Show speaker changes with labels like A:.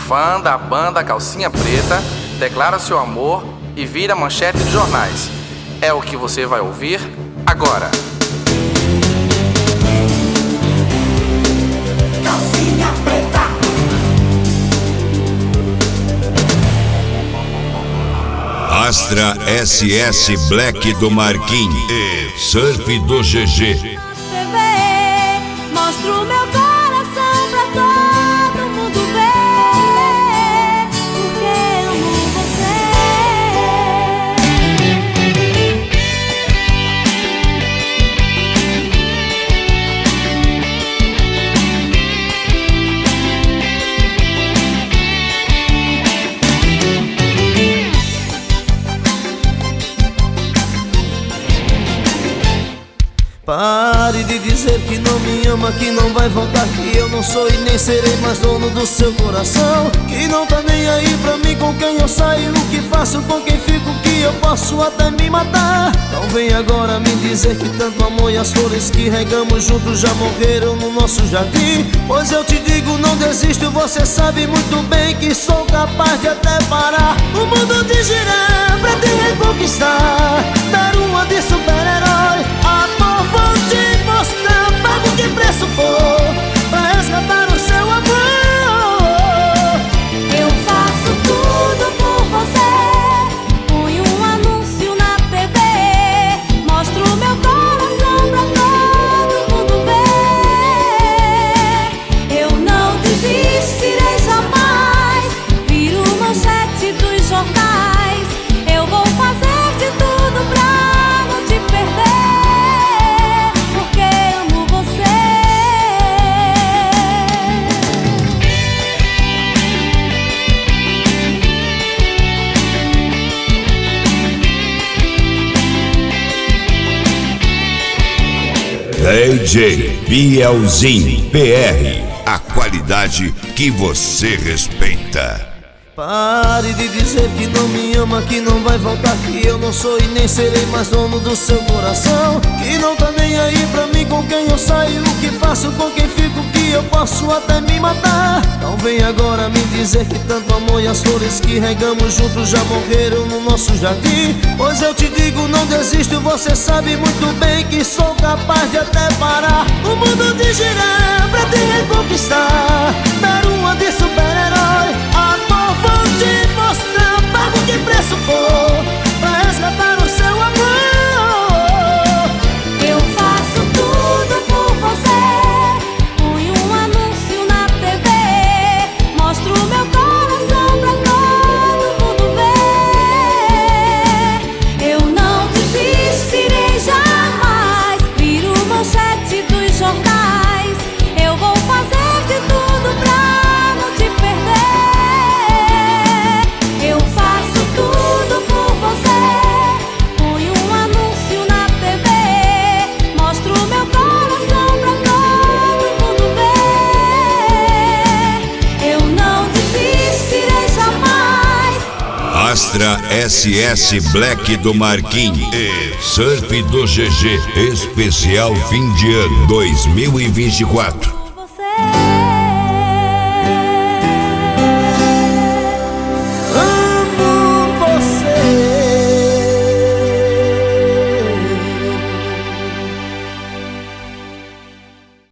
A: fã da banda Calcinha Preta declara seu amor e vira manchete de jornais. É o que você vai ouvir agora.
B: Calcinha Preta.
C: Astra SS Black do Marquinhos e Surf do GG.
D: Mostro meu coração pra todo mundo ver, porque amo você.
E: Pare de dizer que não me ama, que não vai voltar, que eu não sou e nem serei mais dono do seu coração, que não tá nem aí pra mim com quem eu saio, o que faço, com quem fico, que eu posso até me matar. Não vem agora me dizer que tanto amor e as flores que regamos juntos já morreram no nosso jardim, pois eu te digo, não desisto, você sabe muito bem que sou capaz de até parar o mundo de girar pra te reconquistar, dar uma de super-herói. Amor, vou te mostrar, pago que preço for pra resgatar o seu amor.
D: Eu faço tudo por você, ponho um anúncio na TV, mostro meu coração pra todo mundo ver. Eu não desistirei jamais, viro manchete dos jornais. Eu vou fazer de tudo pra não te perder, porque amo você.
C: DJ Bielzinho PR, a qualidade que você respeita.
E: Pare de dizer que não me ama, que não vai voltar, que eu não sou e nem serei mais dono do seu coração, que não tá nem aí pra mim com quem eu saio, o que faço, com quem fico, que eu posso até me matar. Não vem agora me dizer que tanto amor e as flores que regamos juntos já morreram no nosso jardim, pois eu te digo, não desisto, você sabe muito bem que sou capaz de até parar o mundo de girar pra te reconquistar, dar uma de super-herói. Amor, vou te mostrar, pago que preço for pra resgatar o seu amor.
D: Eu faço tudo por você, ponho um anúncio na TV, mostro meu coração pra todo mundo ver. Eu não desistirei jamais, viro manchete dos jornais. Eu vou fazer de tudo pra não te perder. Eu faço tudo por você, ponho um anúncio na TV, mostro meu coração pra todo mundo ver. Eu não desistirei jamais.
C: Astra SS Black do Marquinhos e Surf do GG, especial fim de ano 2024.
D: Você